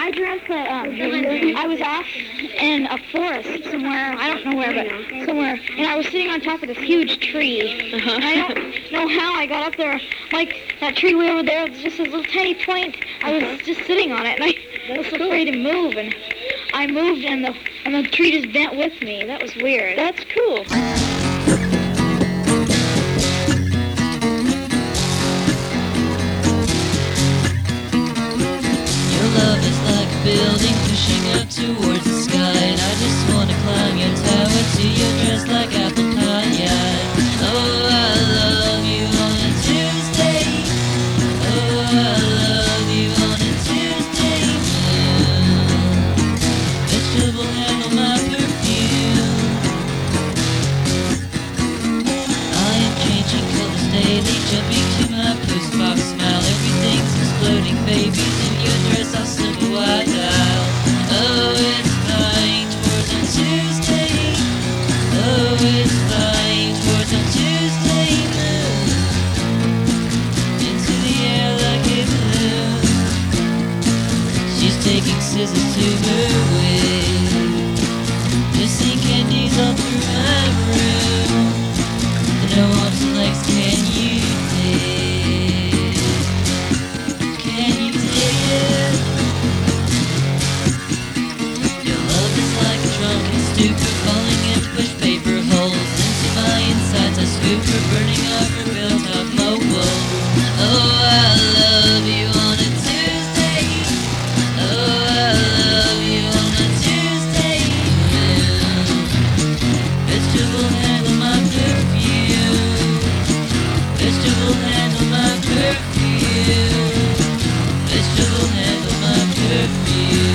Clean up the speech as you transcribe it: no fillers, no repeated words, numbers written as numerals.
I dreamt that I was off in a forest somewhere, I don't know where, but somewhere, and I was sitting on top of this huge tree. And I don't know how I got up there. Like that tree way over there, it's just this little tiny point. I was just sitting on it, and I was afraid to move, and I moved, and the tree just bent with me. That was weird. That's cool. Love is like a building pushing up towards the sky, and I just wanna climb your tower till you're dressed like apple pie. Yeah. Oh, I love you on a Tuesday. Oh, I love you on a Tuesday. Vegetable handle my perfume. I am changing colors daily, jumping to my postbox smile. Everything's exploding, babies in your dress. I'll slip a white dial. Oh, it's flying towards on Tuesday. Oh, it's flying towards on Tuesday. Move into the air like a balloon. She's taking scissors to her wig, missing candies all through my room. And I want to legs, can you dig? Can you dig it? Your love is like a drunken stupor, falling into push paper holes into my insides. I scoop her, burning off her built-up mobile. Oh, I love you on a Tuesday. Oh, I love you on a Tuesday. Vegetable handle my perfume. Vegetable handle my perfume. Vegetable handle my perfume.